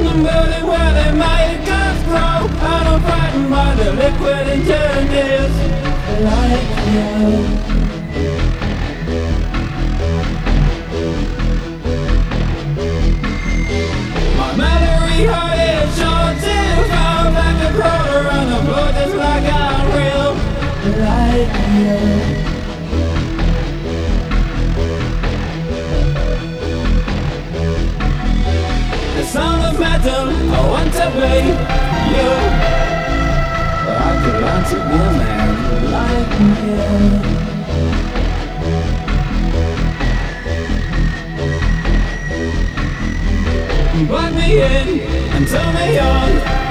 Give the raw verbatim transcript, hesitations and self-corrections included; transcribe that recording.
building where they made guns grow, and I'm frightened by the liquid interiors like you. My memory heart is short till found like a quarter on the floor, just like I'm real like you. The sound of metal, I want to be you. I could learn to be a man like you. Plug me in and turn me on.